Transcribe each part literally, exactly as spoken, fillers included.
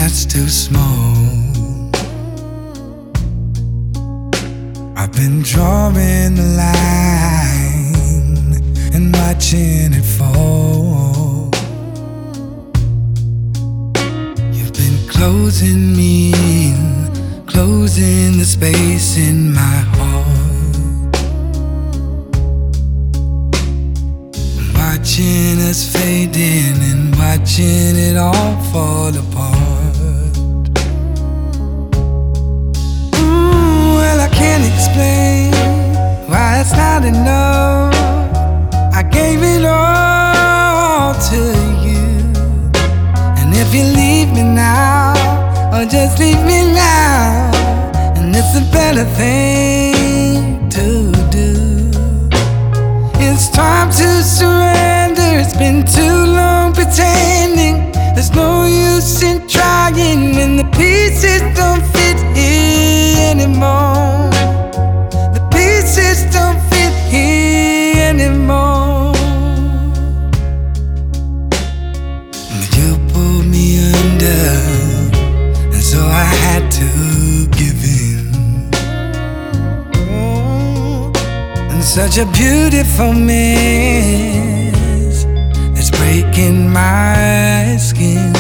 that's too small. I've been drawing the line and watching it fall. You've been closing me in, closing the space in my heart. Watching us fading and watching it all fall apart. Ooh, well, I can't explain why it's not enough. I gave it all to you, and if you leave me now, or just leave me now, and it's a better thing to do. It's time to surrender. It's been too long pretending. There's no use in trying when the pieces don't fit here anymore. The pieces don't fit here anymore. You pulled me under, and so I had to give in. And such a beautiful mess that's breaking my skin.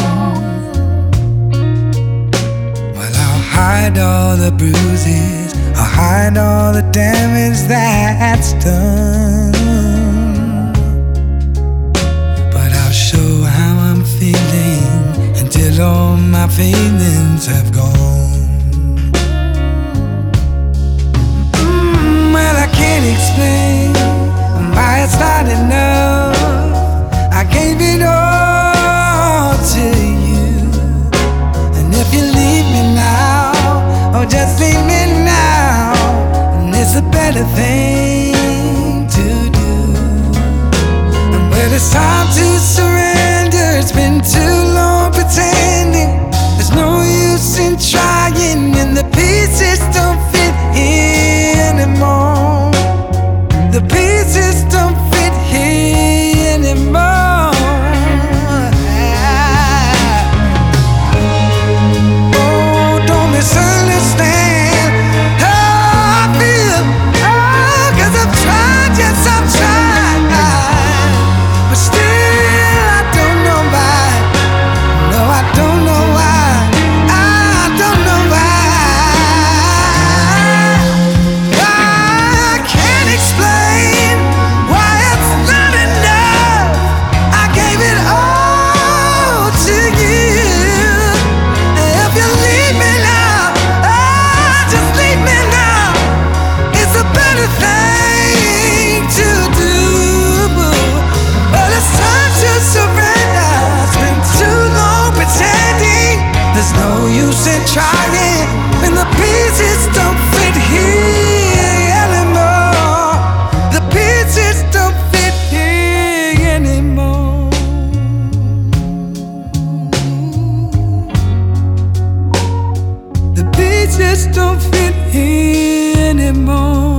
Well, I'll hide all the bruises, I'll hide all the damage that's done, but I'll show how I'm feeling until all my feelings have gone. Mm, well, I can't explain why it's not enough. I gave it all to you, and if you leave me now, or just leave me now, and it's a better thing to do. And well, it's time to surrender. It's been too long pretending. There's no use in trying when the pieces don't fit here anymore. The pieces don't fit here anymore. Oh, don't misunderstand how I feel. Oh, 'cause I've tried, yes, I've tried, but still I don't know why. No, I don't know why. I don't know why. I can't explain why it's not enough. I gave it all to you. If you leave me now, oh, just leave me now. It's a better thing to do. But it's time to surrender. It's been too long pretending. There's no use in trying when the pieces don't fit here anymore. The pieces don't fit here anymore. The pieces don't fit here anymore.